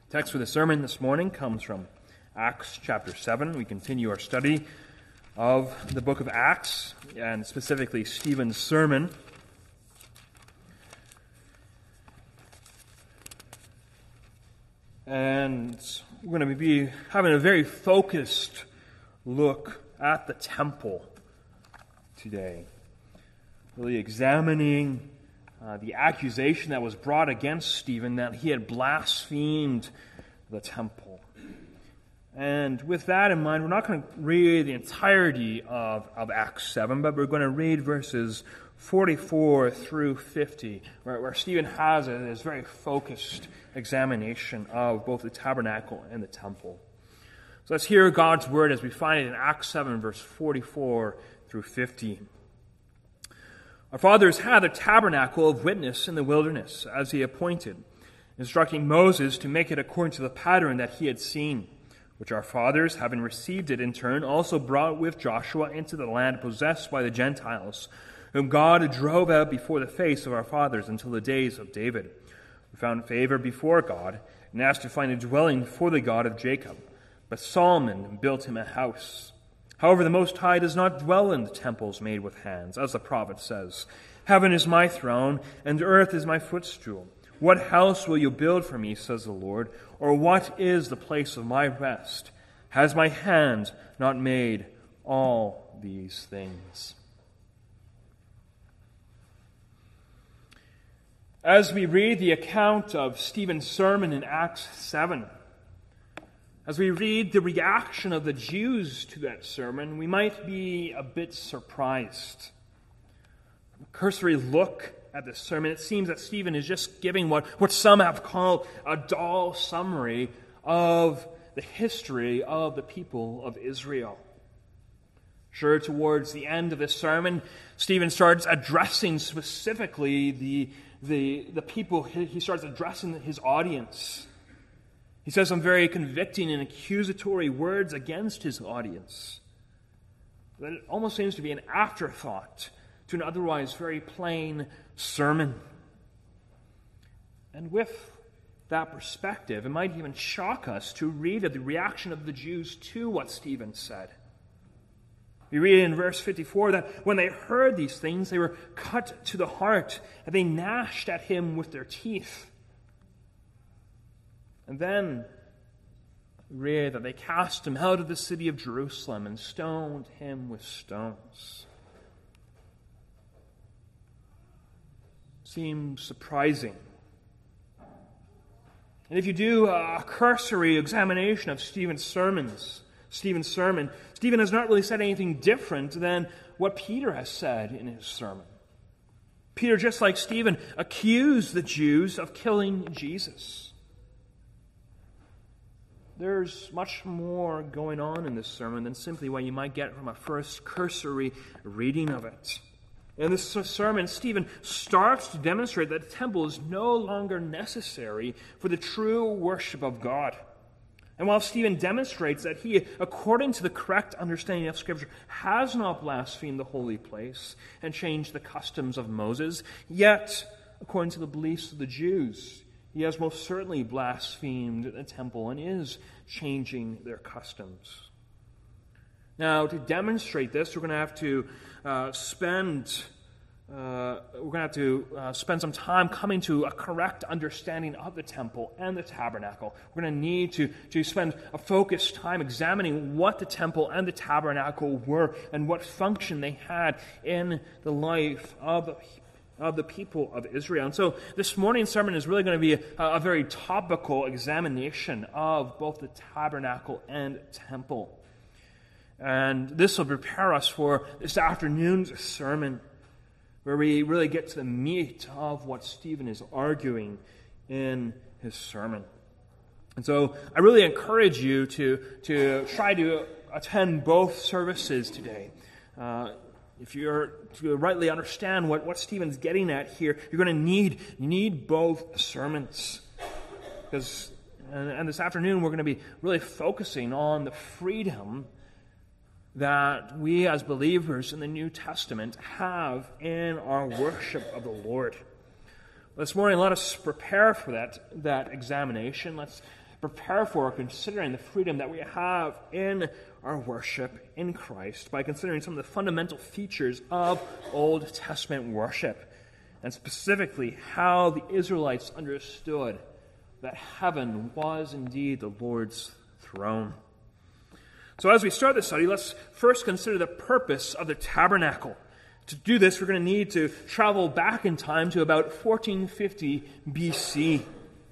Text for the sermon this morning comes from Acts chapter 7. We continue our study of the book of Acts, and specifically Stephen's sermon. And we're going to be having a very focused look at the temple today, really examining the accusation that was brought against Stephen that he had blasphemed the temple. And with that in mind, we're not going to read the entirety of Acts 7, but we're going to read verses 44 through 50, where Stephen has this very focused examination of both the tabernacle and the temple. So let's hear God's word as we find it in Acts 7, verse 44 through 50. Our fathers had a tabernacle of witness in the wilderness, as he appointed, instructing Moses to make it according to the pattern that he had seen, which our fathers, having received it in turn, also brought with Joshua into the land possessed by the Gentiles, whom God drove out before the face of our fathers until the days of David, who found favor before God, and asked to find a dwelling for the God of Jacob. But Solomon built him a house. However, the Most High does not dwell in the temples made with hands, as the prophet says, "Heaven is my throne, and earth is my footstool. What house will you build for me, says the Lord, or what is the place of my rest? Has my hand not made all these things?" As we read the account of Stephen's sermon in Acts 7, as we read the reaction of the Jews to that sermon, we might be a bit surprised. From a cursory look at this sermon, it seems that Stephen is just giving what some have called a dull summary of the history of the people of Israel. Sure, towards the end of this sermon, Stephen starts addressing specifically the people. He starts addressing his audience. He says some very convicting and accusatory words against his audience. But it almost seems to be an afterthought to an otherwise very plain sermon. And with that perspective, it might even shock us to read of the reaction of the Jews to what Stephen said. We read in verse 54 that when they heard these things, they were cut to the heart, and they gnashed at him with their teeth. And then we read that they cast him out of the city of Jerusalem and stoned him with stones. Seems surprising. And if you do a cursory examination of Stephen's sermon, Stephen has not really said anything different than what Peter has said in his sermon. Peter, just like Stephen, accused the Jews of killing Jesus. There's much more going on in this sermon than simply what you might get from a first cursory reading of it. In this sermon, Stephen starts to demonstrate that the temple is no longer necessary for the true worship of God. And while Stephen demonstrates that he, according to the correct understanding of Scripture, has not blasphemed the holy place and changed the customs of Moses, yet, according to the beliefs of the Jews, he has most certainly blasphemed the temple and is changing their customs. Now, to demonstrate this, we're going to have to spend some time coming to a correct understanding of the temple and the tabernacle. We're going to need to spend a focused time examining what the temple and the tabernacle were and what function they had in the life of the people of Israel. And so this morning's sermon is really going to be a very topical examination of both the tabernacle and temple. And this will prepare us for this afternoon's sermon, where we really get to the meat of what Stephen is arguing in his sermon. And so I really encourage you to try to attend both services today. If you're to rightly understand what Stephen's getting at here, you're going to need both sermons. And this afternoon we're going to be really focusing on the freedom that we as believers in the New Testament have in our worship of the Lord. This morning, let us prepare for that examination. Let's prepare for considering the freedom that we have in our worship in Christ by considering some of the fundamental features of Old Testament worship, and specifically how the Israelites understood that heaven was indeed the Lord's throne. So as we start this study, let's first consider the purpose of the tabernacle. To do this, we're going to need to travel back in time to about 1450 BC.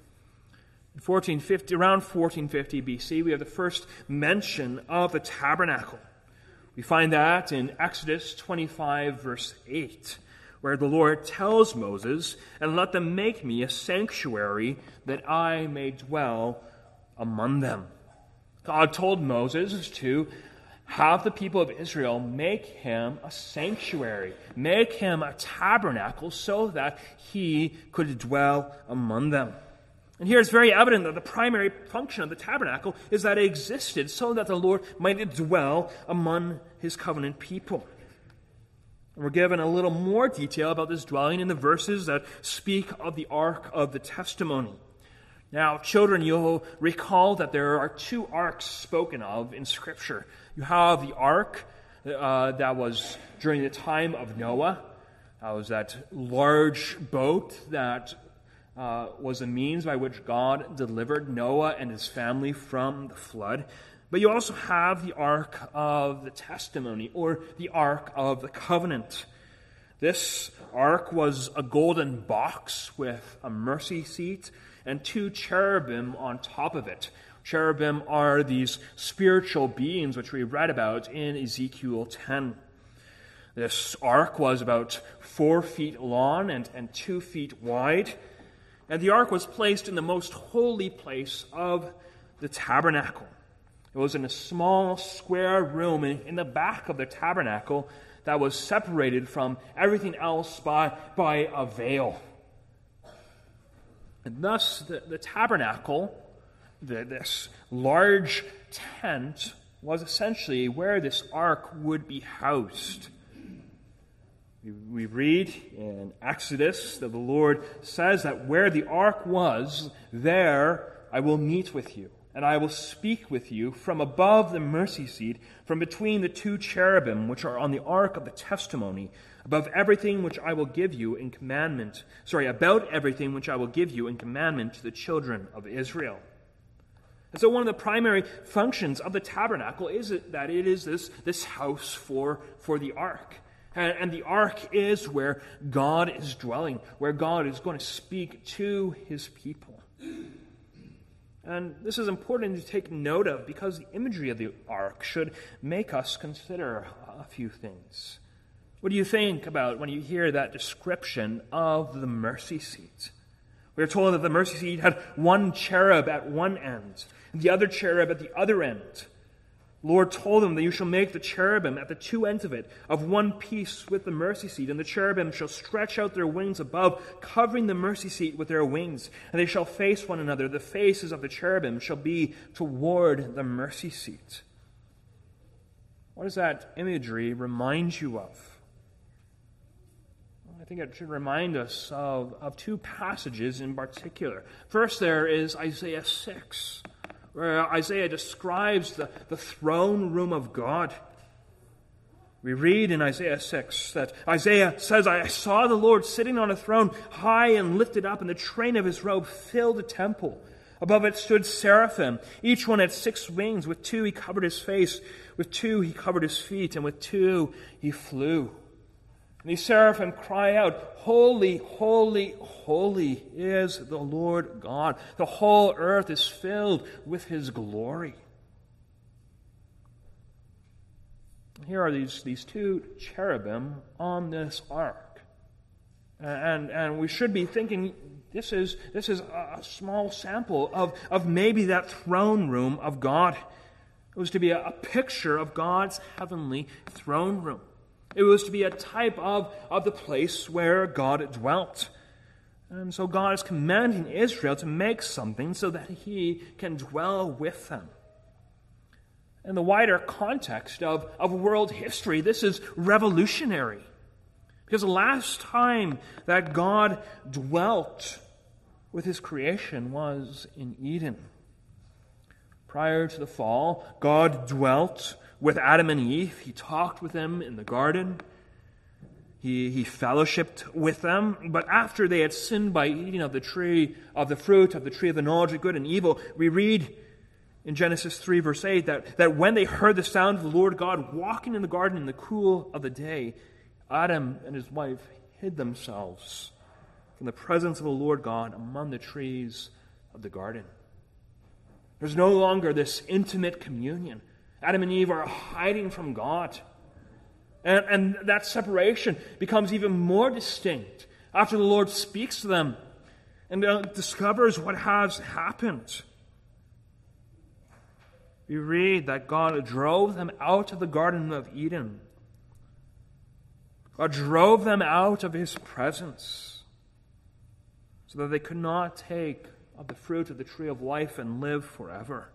Around 1450 BC, we have the first mention of the tabernacle. We find that in Exodus 25, verse 8, where the Lord tells Moses, "And let them make me a sanctuary that I may dwell among them." God told Moses to have the people of Israel make him a sanctuary, make him a tabernacle so that he could dwell among them. And here it's very evident that the primary function of the tabernacle is that it existed so that the Lord might dwell among his covenant people. And we're given a little more detail about this dwelling in the verses that speak of the Ark of the Testimony. Now, children, you'll recall that there are two arks spoken of in Scripture. You have the ark that was during the time of Noah. That was that large boat that was a means by which God delivered Noah and his family from the flood. But you also have the Ark of the Testimony, or the Ark of the Covenant. This ark was a golden box with a mercy seat and two cherubim on top of it. Cherubim are these spiritual beings which we read about in Ezekiel 10. This ark was about 4 feet long and 2 feet wide, and the ark was placed in the most holy place of the tabernacle. It was in a small square room in the back of the tabernacle that was separated from everything else by a veil. And thus, the tabernacle, this large tent, was essentially where this ark would be housed. We read in Exodus that the Lord says that where the ark was, there I will meet with you, and I will speak with you from above the mercy seat, from between the two cherubim which are on the ark of the testimony, above everything which I will give you in commandment. About everything which I will give you in commandment to the children of Israel. And so one of the primary functions of the tabernacle is that it is this house for the ark. And the ark is where God is dwelling, where God is going to speak to his people. And this is important to take note of because the imagery of the ark should make us consider a few things. What do you think about when you hear that description of the mercy seat? We are told that the mercy seat had one cherub at one end, and the other cherub at the other end. The Lord told them that you shall make the cherubim at the two ends of it of one piece with the mercy seat, and the cherubim shall stretch out their wings above, covering the mercy seat with their wings, and they shall face one another. The faces of the cherubim shall be toward the mercy seat. What does that imagery remind you of? I think it should remind us of two passages in particular. First, there is Isaiah 6, where Isaiah describes the throne room of God. We read in Isaiah 6 that Isaiah says, "I saw the Lord sitting on a throne, high and lifted up, and the train of his robe filled the temple. Above it stood seraphim. Each one had 6 wings. With 2 he covered his face, with 2 he covered his feet, and with 2 he flew. And these seraphim cry out, 'Holy, holy, holy is the Lord God. The whole earth is filled with his glory.'" Here are these 2 cherubim on this ark. And we should be thinking this is a small sample of maybe that throne room of God. It was to be a picture of God's heavenly throne room. It was to be a type of the place where God dwelt. And so God is commanding Israel to make something so that he can dwell with them. In the wider context of world history, this is revolutionary. Because the last time that God dwelt with his creation was in Eden. Prior to the fall, God dwelt with Adam and Eve. He talked with them in the garden. He fellowshiped with them. But after they had sinned by eating of the fruit of the tree of the knowledge of good and evil, we read in Genesis 3, verse 8, that when they heard the sound of the Lord God walking in the garden in the cool of the day, Adam and his wife hid themselves from the presence of the Lord God among the trees of the garden. There's no longer this intimate communion. Adam and Eve are hiding from God. And that separation becomes even more distinct after the Lord speaks to them and discovers what has happened. We read that God drove them out of the Garden of Eden. God drove them out of His presence so that they could not take of the fruit of the tree of life and live forever.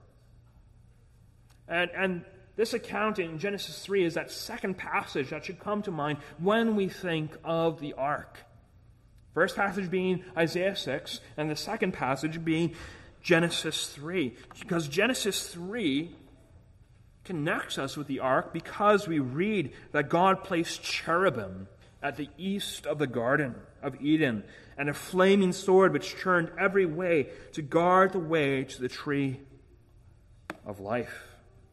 And this account in Genesis 3 is that second passage that should come to mind when we think of the ark. First passage being Isaiah 6, and the second passage being Genesis 3. Because Genesis 3 connects us with the ark because we read that God placed cherubim at the east of the Garden of Eden and a flaming sword which turned every way to guard the way to the tree of life.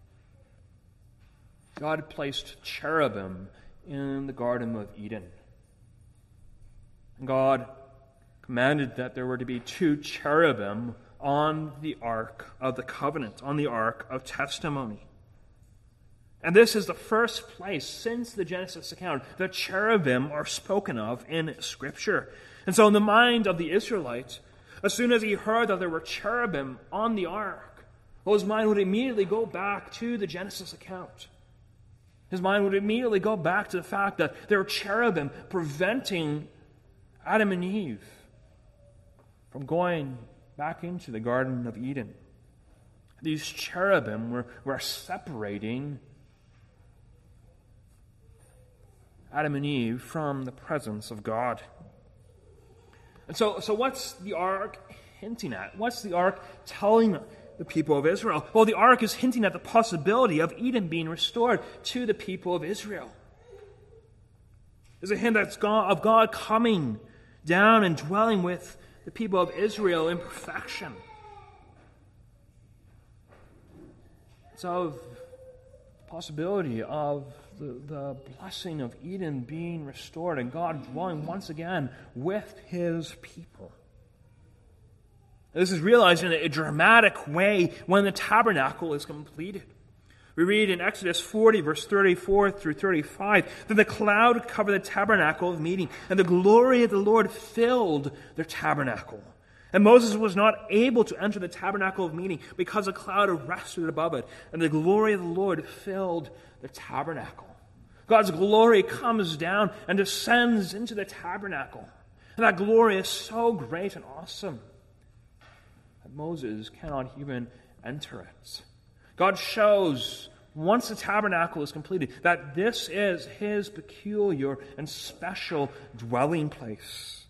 God placed cherubim in the Garden of Eden. And God commanded that there were to be 2 cherubim on the Ark of the Covenant, on the Ark of Testimony. And this is the first place since the Genesis account that cherubim are spoken of in Scripture. And so in the mind of the Israelites, as soon as he heard that there were cherubim on the Ark, well, his mind would immediately go back to the Genesis account. His mind would immediately go back to the fact that there were cherubim preventing Adam and Eve from going back into the Garden of Eden. These cherubim were separating Adam and Eve from the presence of God. And so what's the ark hinting at? What's the ark telling the people of Israel? Well, the ark is hinting at the possibility of Eden being restored to the people of Israel. There's a hint of God coming down and dwelling with the people of Israel in perfection. It's of the possibility of the blessing of Eden being restored and God dwelling once again with His people. This is realized in a dramatic way when the tabernacle is completed. We read in Exodus 40, verse 34 through 35, that the cloud covered the tabernacle of meeting, and the glory of the Lord filled the tabernacle. And Moses was not able to enter the tabernacle of meeting because a cloud rested above it, and the glory of the Lord filled the tabernacle. God's glory comes down and descends into the tabernacle. And that glory is so great and awesome that Moses cannot even enter it. God shows, once the tabernacle is completed, that this is His peculiar and special dwelling place.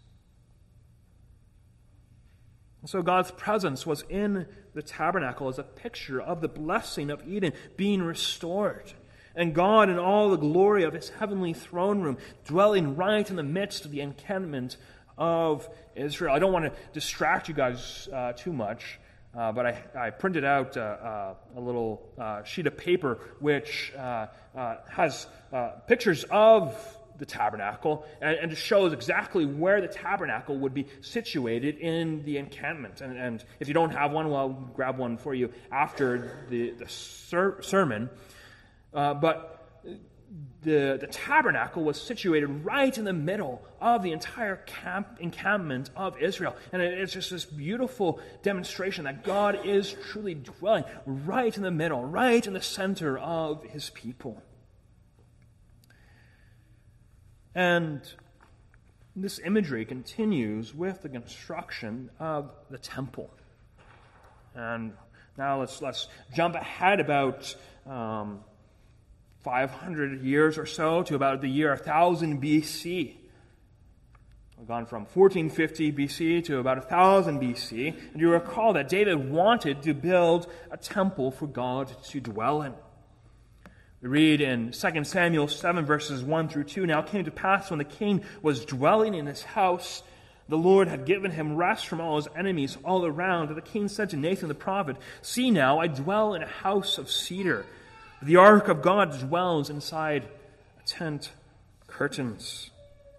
And so God's presence was in the tabernacle as a picture of the blessing of Eden being restored. And God in all the glory of His heavenly throne room dwelling right in the midst of the encampment of Israel. I don't want to distract you guys too much, but I printed out a little sheet of paper which has pictures of the tabernacle and shows exactly where the tabernacle would be situated in the encampment. And if you don't have one, well, I'll grab one for you after the sermon. But the tabernacle was situated right in the middle of the entire encampment of Israel. And it's just this beautiful demonstration that God is truly dwelling right in the middle, right in the center of His people. And this imagery continues with the construction of the temple. And now let's jump ahead about 500 years or so to about the year 1000 BC. We've gone from 1450 BC to about 1000 BC, and you recall that David wanted to build a temple for God to dwell in. We read in 2 Samuel 7, verses 1 through 2, "Now it came to pass when the king was dwelling in his house, the Lord had given him rest from all his enemies all around. And the king said to Nathan the prophet, 'See now, I dwell in a house of cedar. The ark of God dwells inside a tent curtains.'"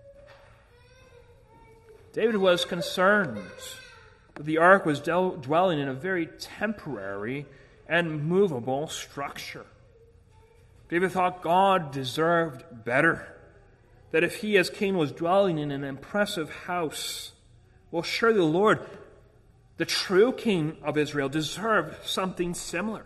David was concerned that the ark was dwelling in a very temporary and movable structure. David thought God deserved better. That if he as king was dwelling in an impressive house, well, surely the Lord, the true king of Israel, deserved something similar.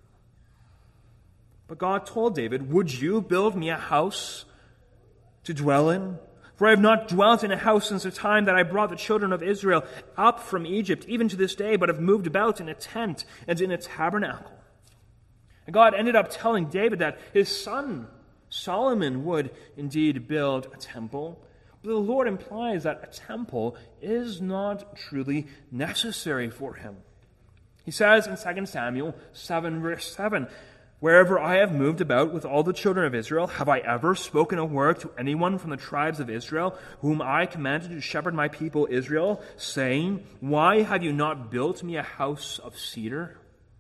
But God told David, "Would you build me a house to dwell in? For I have not dwelt in a house since the time that I brought the children of Israel up from Egypt, even to this day, but have moved about in a tent and in a tabernacle." And God ended up telling David that his son Solomon would indeed build a temple. But the Lord implies that a temple is not truly necessary for him. He says in 2 Samuel 7, verse 7, "Wherever I have moved about with all the children of Israel, have I ever spoken a word to anyone from the tribes of Israel, whom I commanded to shepherd my people Israel, saying, 'Why have you not built me a house of cedar?'"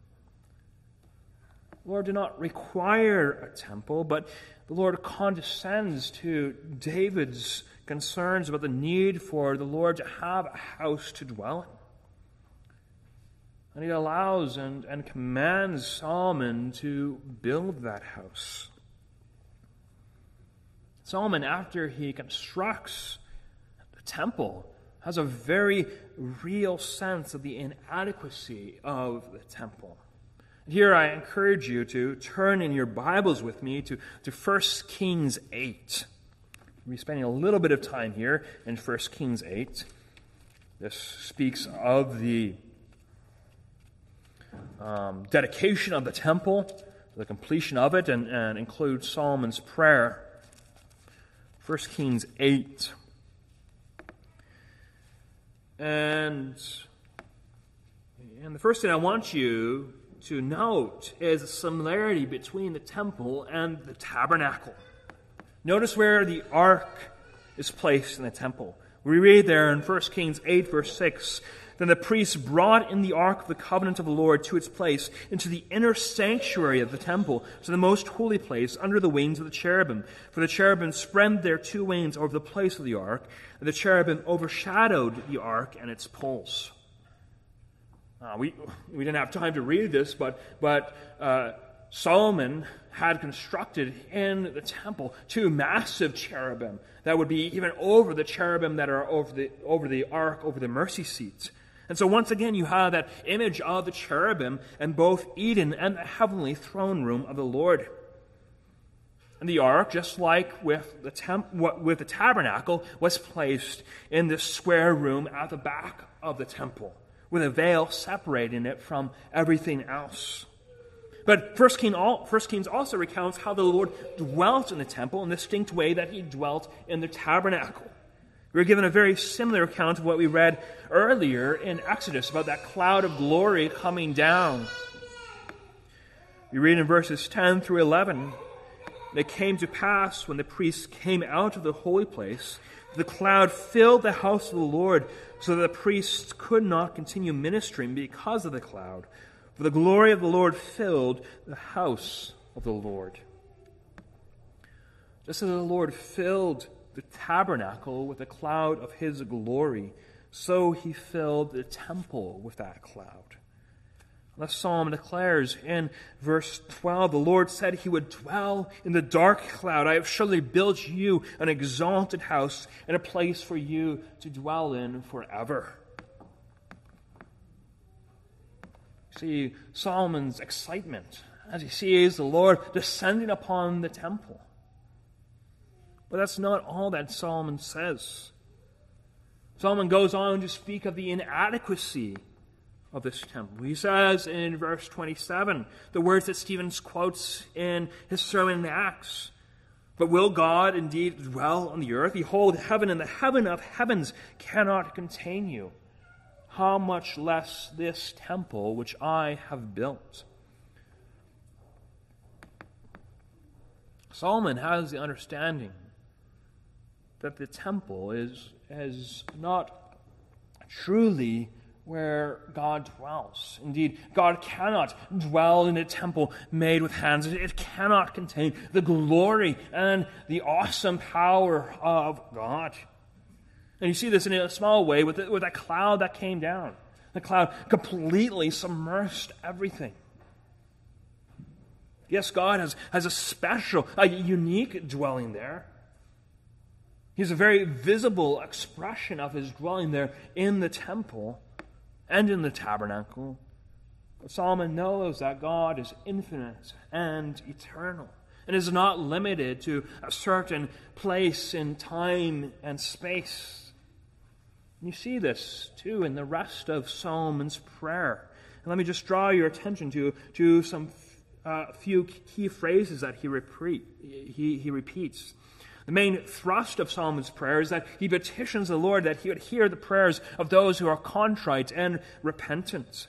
The Lord did not require a temple, but the Lord condescends to David's concerns about the need for the Lord to have a house to dwell in. And he allows and commands Solomon to build that house. Solomon, after he constructs the temple, has a very real sense of the inadequacy of the temple. Here I encourage you to turn in your Bibles with me to 1 Kings 8. We'll be spending a little bit of time here in 1 Kings 8. This speaks of the dedication of the temple, the completion of it, and includes Solomon's prayer. 1 Kings 8. And the first thing I want you to note is a similarity between the temple and the tabernacle. Notice where the ark is placed in the temple. We read there in 1 Kings 8, verse 6, "Then the priests brought in the ark of the covenant of the Lord to its place into the inner sanctuary of the temple, to the most holy place, under the wings of the cherubim. For the cherubim spread their two wings over the place of the ark, and the cherubim overshadowed the ark and its poles." We didn't have time to read this, but Solomon had constructed in the temple two massive cherubim that would be even over the cherubim that are over the ark, over the mercy seat. And so once again you have that image of the cherubim in both Eden and the heavenly throne room of the Lord. And the ark, just like with the tabernacle, was placed in this square room at the back of the temple, with a veil separating it from everything else. But 1 Kings also recounts how the Lord dwelt in the temple in the distinct way that he dwelt in the tabernacle. We're given a very similar account of what we read earlier in Exodus about that cloud of glory coming down. We read in verses 10 through 11, "And it came to pass when the priests came out of the holy place, the cloud filled the house of the Lord, so that the priests could not continue ministering because of the cloud. For the glory of the Lord filled the house of the Lord." Just as the Lord filled the tabernacle with a cloud of his glory, so he filled the temple with that cloud. The psalm declares in verse 12, "The Lord said he would dwell in the dark cloud. I have surely built you an exalted house and a place for you to dwell in forever." See Solomon's excitement as he sees the Lord descending upon the temple. But that's not all that Solomon says. Solomon goes on to speak of the inadequacy of this temple. He says in verse 27, the words that Stephen quotes in his sermon in Acts, But will God indeed dwell on the earth? Behold, heaven and the heaven of heavens cannot contain you. How much less this temple which I have built? Solomon has the understanding that the temple is not truly where God dwells. Indeed, God cannot dwell in a temple made with hands. It cannot contain the glory and the awesome power of God. And you see this in a small way with that cloud that came down. The cloud completely submerged everything. Yes, God has a special, a unique dwelling there. He has a very visible expression of his dwelling there in the temple and in the tabernacle. But Solomon knows that God is infinite and eternal and is not limited to a certain place in time and space. And you see this, too, in the rest of Solomon's prayer. And let me just draw your attention to some few key phrases that he repeats. The main thrust of Solomon's prayer is that he petitions the Lord that he would hear the prayers of those who are contrite and repentant.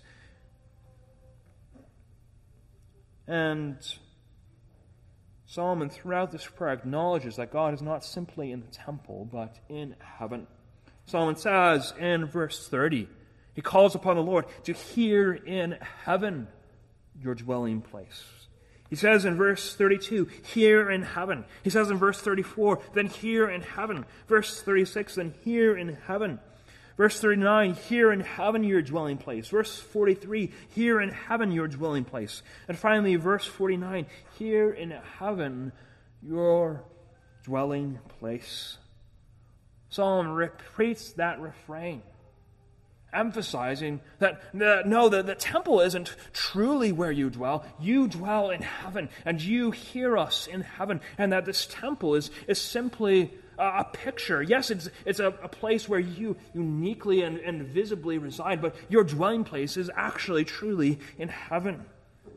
And Solomon, throughout this prayer, acknowledges that God is not simply in the temple, but in heaven. Solomon says in verse 30, he calls upon the Lord to hear in heaven your dwelling place. He says in verse 32, here in heaven. He says in verse 34, then here in heaven. Verse 36, then here in heaven. Verse 39, here in heaven your dwelling place. Verse 43, here in heaven your dwelling place. And finally, verse 49, here in heaven your dwelling place. Solomon repeats that refrain, emphasizing that the temple isn't truly where you dwell. You dwell in heaven, and you hear us in heaven, and that this temple is simply a picture. Yes, it's a place where you uniquely and visibly reside, but your dwelling place is actually truly in heaven.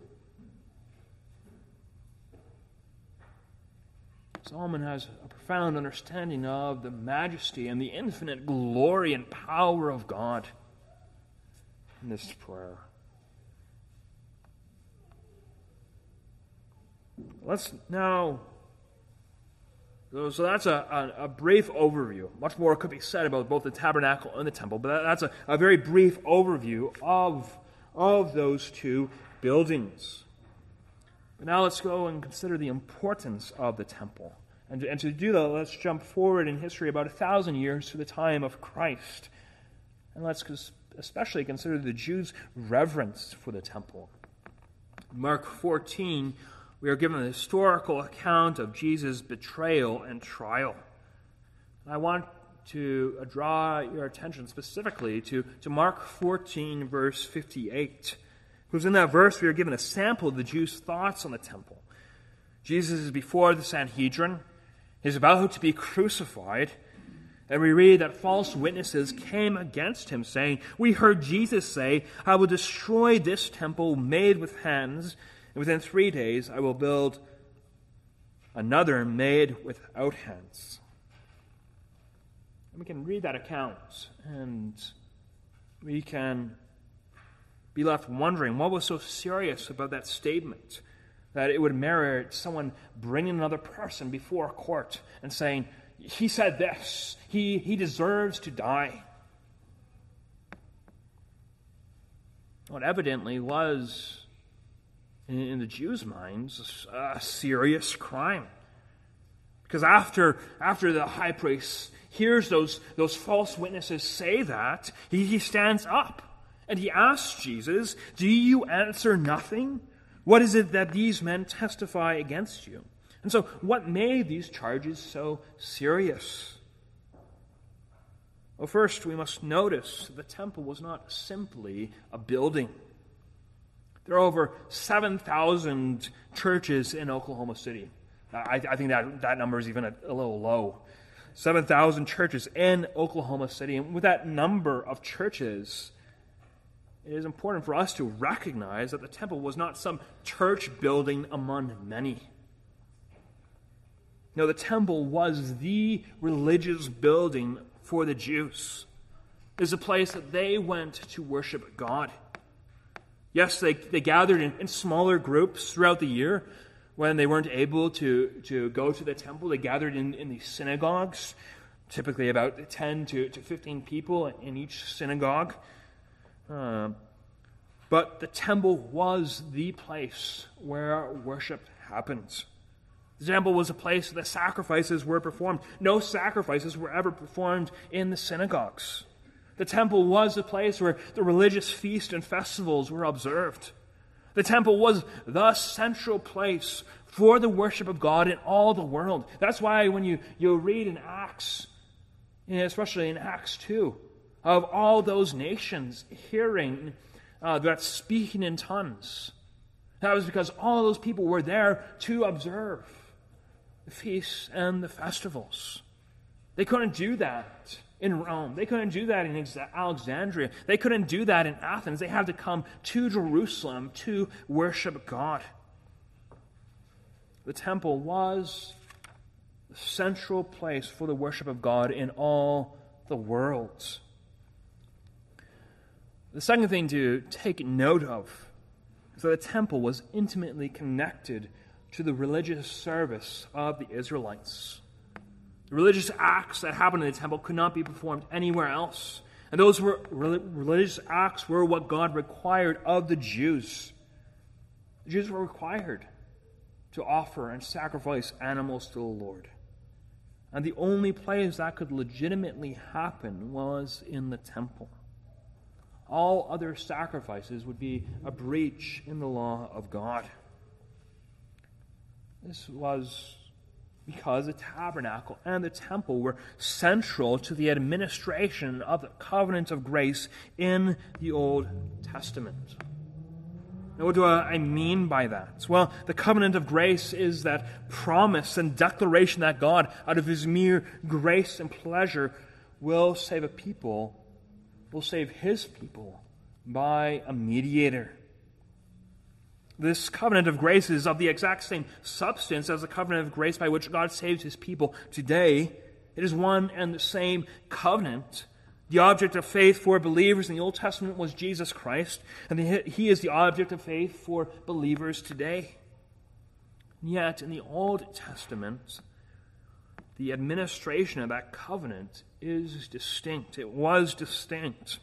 Solomon has a profound understanding of the majesty and the infinite glory and power of God in this prayer. Let's now, so that's a brief overview. Much more could be said about both the tabernacle and the temple, but that's a very brief overview of those two buildings. But now let's go and consider the importance of the temple. And to do that, let's jump forward in history about 1,000 years to the time of Christ. And let's especially consider the Jews' reverence for the temple. In Mark 14, we are given a historical account of Jesus' betrayal and trial. And I want to draw your attention specifically to Mark 14, verse 58. Because in that verse, we are given a sample of the Jews' thoughts on the temple. Jesus is before the Sanhedrin. He's about to be crucified. And we read that false witnesses came against him, saying, we heard Jesus say, I will destroy this temple made with hands, and within 3 days I will build another made without hands. And we can read that account, and we can be left wondering what was so serious about that statement that it would merit someone bringing another person before a court and saying, he said this, he deserves to die. What evidently was, in the Jews' minds, a serious crime. Because after the high priest hears those false witnesses say that, he stands up. And he asks Jesus, do you answer nothing? What is it that these men testify against you? And so, what made these charges so serious? Well, first, we must notice that the temple was not simply a building. There are over 7,000 churches in Oklahoma City. I think that number is even a little low. 7,000 churches in Oklahoma City. And with that number of churches, it is important for us to recognize that the temple was not some church building among many. No, the temple was the religious building for the Jews. It was a place that they went to worship God. Yes, they gathered in smaller groups throughout the year. When they weren't able to go to the temple, they gathered in these synagogues, typically about 10 to 15 people in each synagogue. But the temple was the place where worship happened. The temple was a place where the sacrifices were performed. No sacrifices were ever performed in the synagogues. The temple was a place where the religious feasts and festivals were observed. The temple was the central place for the worship of God in all the world. That's why when you read in Acts, especially in Acts 2, of all those nations hearing that speaking in tongues, that was because all those people were there to observe the feasts and the festivals. They couldn't do that in Rome. They couldn't do that in Alexandria. They couldn't do that in Athens. They had to come to Jerusalem to worship God. The temple was the central place for the worship of God in all the world. The second thing to take note of is that the temple was intimately connected to the religious service of the Israelites. The religious acts that happened in the temple could not be performed anywhere else. And those religious acts were what God required of the Jews. The Jews were required to offer and sacrifice animals to the Lord. And the only place that could legitimately happen was in the temple. All other sacrifices would be a breach in the law of God. This was because the tabernacle and the temple were central to the administration of the covenant of grace in the Old Testament. Now, what do I mean by that? Well, the covenant of grace is that promise and declaration that God, out of His mere grace and pleasure, will save a people, will save His people by a mediator. This covenant of grace is of the exact same substance as the covenant of grace by which God saves His people today. It is one and the same covenant. The object of faith for believers in the Old Testament was Jesus Christ, and He is the object of faith for believers today. And yet, in the Old Testament, the administration of that covenant is distinct. It was distinct.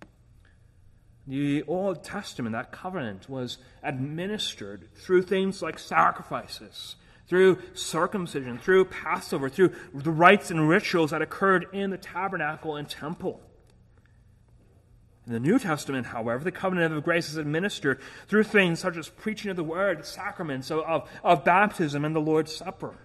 The Old Testament, that covenant, was administered through things like sacrifices, through circumcision, through Passover, through the rites and rituals that occurred in the tabernacle and temple. In the New Testament, however, the covenant of grace is administered through things such as preaching of the word, the sacraments of baptism, and the Lord's Supper.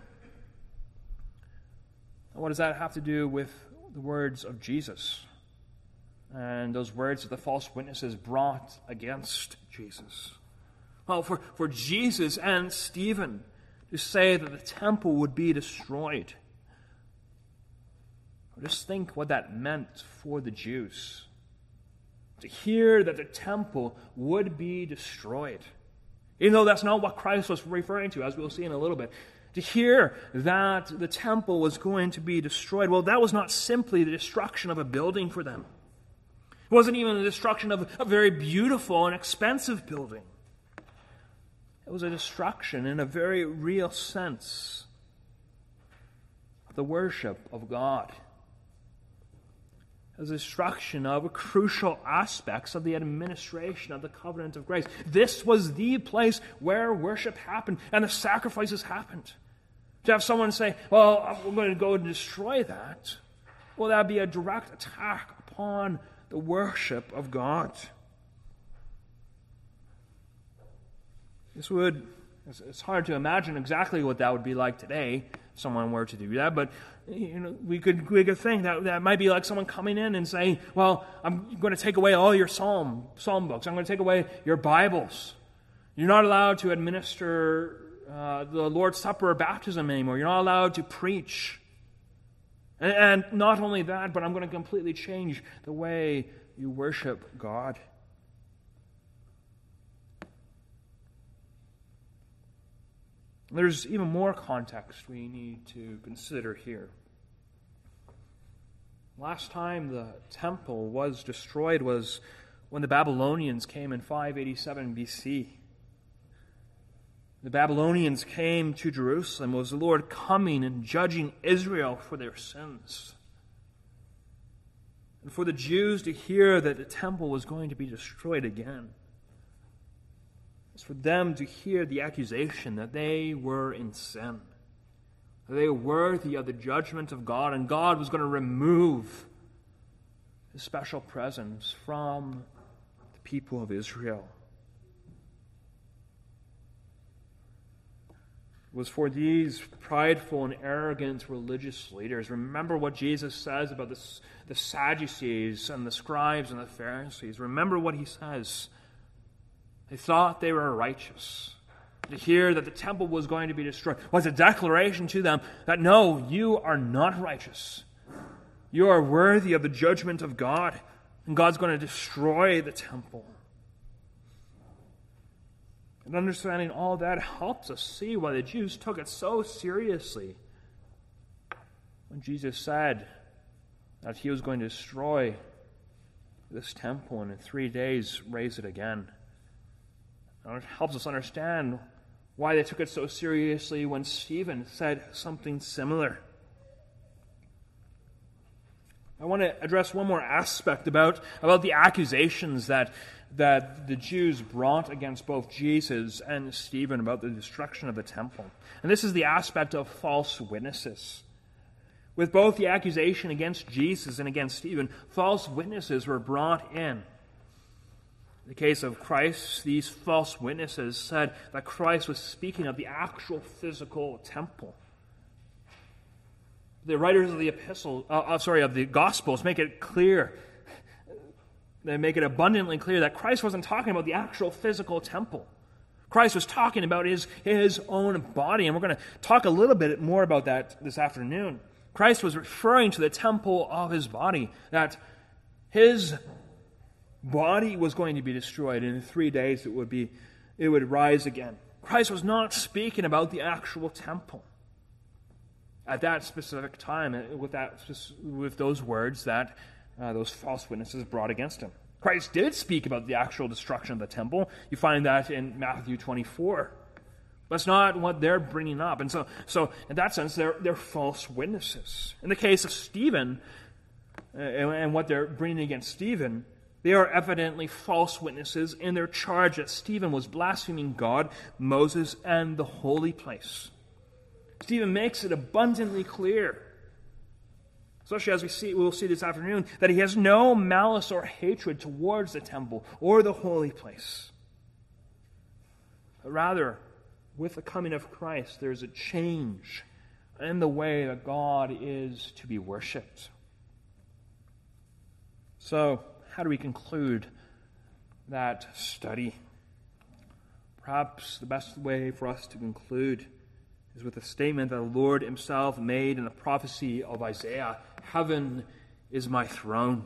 And what does that have to do with the words of Jesus and those words that the false witnesses brought against Jesus? Well, for Jesus and Stephen to say that the temple would be destroyed, just think what that meant for the Jews. To hear that the temple would be destroyed, even though that's not what Christ was referring to, as we'll see in a little bit. To hear that the temple was going to be destroyed, well, that was not simply the destruction of a building for them. It wasn't even the destruction of a very beautiful and expensive building. It was a destruction in a very real sense of the worship of God. It was a destruction of crucial aspects of the administration of the covenant of grace. This was the place where worship happened and the sacrifices happened. To have someone say, well, we're going to go and destroy that, well, that would be a direct attack upon the worship of God. It's hard to imagine exactly what that would be like today, if someone were to do that, but we could think that might be like someone coming in and saying, well, I'm going to take away all your psalm books. I'm going to take away your Bibles. You're not allowed to administer the Lord's Supper or baptism anymore. You're not allowed to preach. And not only that, but I'm going to completely change the way you worship God. There's even more context we need to consider here. Last time the temple was destroyed was when the Babylonians came in 587 BC. The Babylonians came to Jerusalem. Was the Lord coming and judging Israel for their sins? And for the Jews to hear that the temple was going to be destroyed again. It's for them to hear the accusation that they were in sin. That they were worthy of the judgment of God, and God was going to remove His special presence from the people of Israel. It was for these prideful and arrogant religious leaders. Remember what Jesus says about the Sadducees and the scribes and the Pharisees. Remember what He says. They thought they were righteous. To hear that the temple was going to be destroyed was a declaration to them that no, you are not righteous. You are worthy of the judgment of God, and God's going to destroy the temple. And understanding all that helps us see why the Jews took it so seriously when Jesus said that He was going to destroy this temple and in 3 days raise it again. And it helps us understand why they took it so seriously when Stephen said something similar. I want to address one more aspect about the accusations that the Jews brought against both Jesus and Stephen about the destruction of the temple. And this is the aspect of false witnesses. With both the accusation against Jesus and against Stephen, false witnesses were brought in. In the case of Christ, these false witnesses said that Christ was speaking of the actual physical temple. The writers of the Gospels make it clear. They make it abundantly clear that Christ wasn't talking about the actual physical temple. Christ was talking about his own body, and we're going to talk a little bit more about that this afternoon. Christ was referring to the temple of His body, that His body was going to be destroyed, and in 3 days it would rise again. Christ was not speaking about the actual temple at that specific time with those words that those false witnesses brought against Him. Christ did speak about the actual destruction of the temple. You find that in Matthew 24. That's not what they're bringing up. And so in that sense, they're false witnesses. In the case of Stephen, and what they're bringing against Stephen, they are evidently false witnesses in their charge that Stephen was blaspheming God, Moses, and the holy place. Stephen makes it abundantly clear, especially as we'll see this afternoon, that he has no malice or hatred towards the temple or the holy place. But rather, with the coming of Christ, there's a change in the way that God is to be worshipped. So, how do we conclude that study? Perhaps the best way for us to conclude is with a statement that the Lord Himself made in the prophecy of Isaiah, "Heaven is my throne."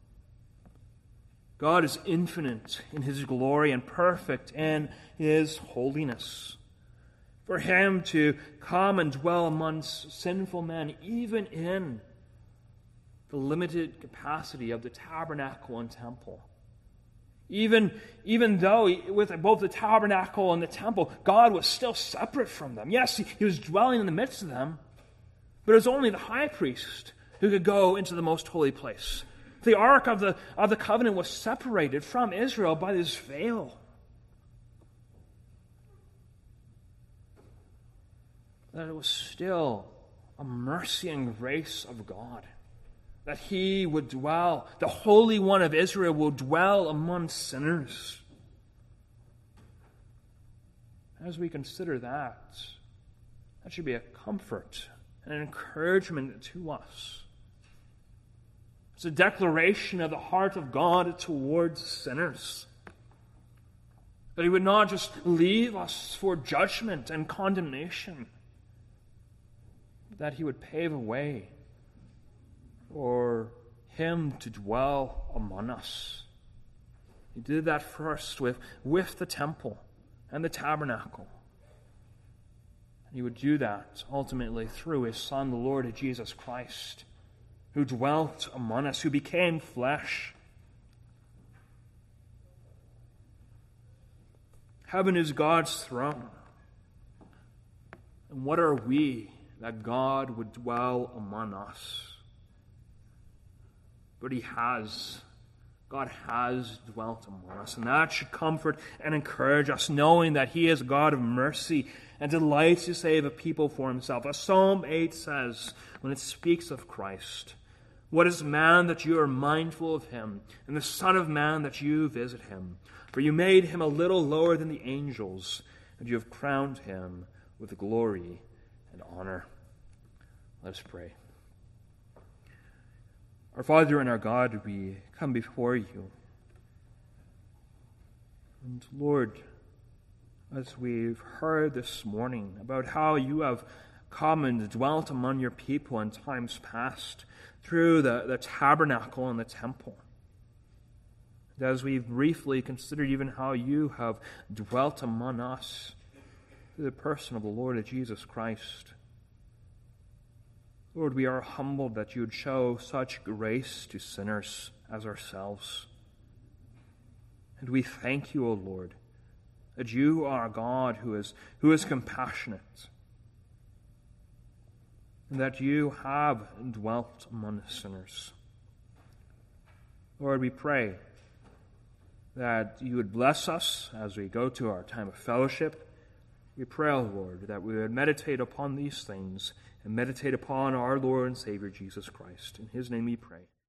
God is infinite in His glory and perfect in His holiness. For Him to come and dwell amongst sinful men, even in the limited capacity of the tabernacle and temple. Even though with both the tabernacle and the temple, God was still separate from them. Yes, He was dwelling in the midst of them, but it was only the high priest who could go into the most holy place. The Ark of the Covenant was separated from Israel by this veil. That it was still a mercy and grace of God, that He would dwell, the Holy One of Israel will dwell among sinners. As we consider that should be a comfort and an encouragement to us. It's a declaration of the heart of God towards sinners. That He would not just leave us for judgment and condemnation, but that He would pave a way for Him to dwell among us. He did that first with the temple and the tabernacle. He would do that ultimately through his Son, the Lord Jesus Christ, who dwelt among us, who became flesh. Heaven is God's throne. And what are we that God would dwell among us? But he has. God has dwelt among us. And that should comfort and encourage us, knowing that he is a God of mercy and delights to save a people for himself. As Psalm 8 says, when it speaks of Christ, "What is man that you are mindful of him, and the Son of Man that you visit him? For you made him a little lower than the angels, and you have crowned him with glory and honor." Let us pray. Our Father and our God, we come before you. And Lord, as we've heard this morning about how you have come and dwelt among your people in times past through the tabernacle and the temple, and as we've briefly considered even how you have dwelt among us through the person of the Lord Jesus Christ, Lord, we are humbled that you would show such grace to sinners as ourselves. And we thank you, O Lord, that you are a God who is compassionate, and that you have dwelt among sinners. Lord, we pray that you would bless us as we go to our time of fellowship. We pray, O Lord, that we would meditate upon these things and meditate upon our Lord and Savior Jesus Christ. In his name we pray.